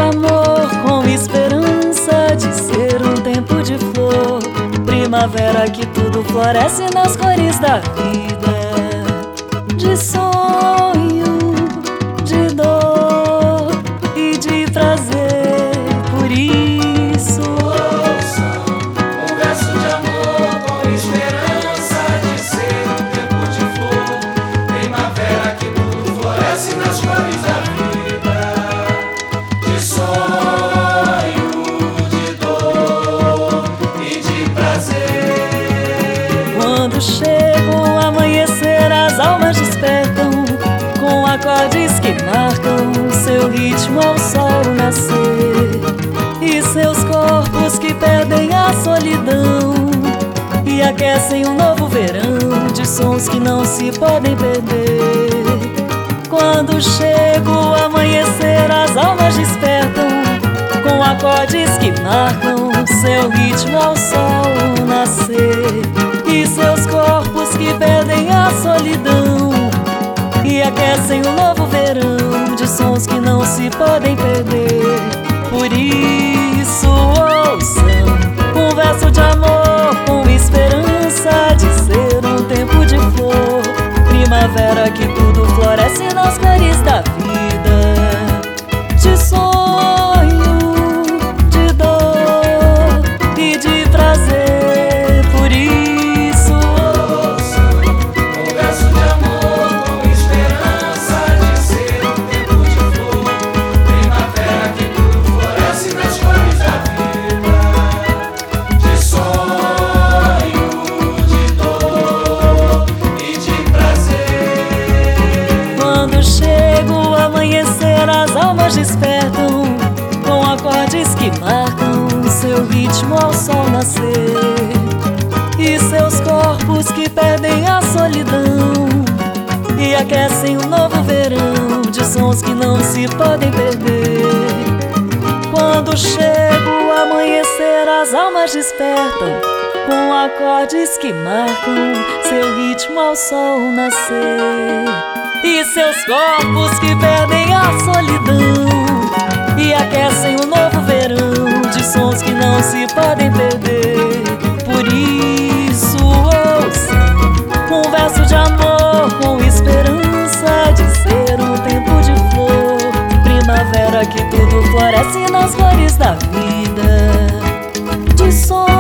amor com esperança de ser um tempo de flor, primavera que tudo floresce nas cores da vida, de sonho, de dor e de prazer. Por isso ouçam um verso de amor com esperança de ser um tempo de flor, primavera que tudo floresce nas cores da vida, de sonho, de dor e de prazer. quando chega o amanhecer, as almas despertam com acordes que marcam seu ritmo ao sol nascer, e seus corpos que perdem a solidão e aquecem um novo verão de sons que não se podem perder. Quando chega o amanhecer, as almas despertam com acordes que marcam seu ritmo ao sol nascer, e seus corpos que perdem a solidão e aquecem um novo verão de sons que não se podem perder. Por isso ouçam um verso de amor com esperança de ser um tempo de flor, primavera que tudo floresce nas cores da vida, de sonho, de dor e de prazer. Por isso Ouçam um verso de amor com esperança de ser um tempo de flor, primavera que tudo floresce nas cores da vida, de sonho, de dor e de prazer. quando chega o amanhecer, as almas despertam com acordes que marcam seu ritmo ao sol nascer, e seus corpos que perdem a solidão e aquecem um novo verão de sons que não se podem perder. Quando chega o amanhecer, as almas despertam com acordes que marcam seu ritmo ao sol nascer, e seus corpos que perdem a solidão e aquecem um novo verão de sons que não se podem perder. Por isso ouçam um verso de amor com esperança de ser um tempo de flor, primavera que tudo floresce nas cores da vida, de sonho,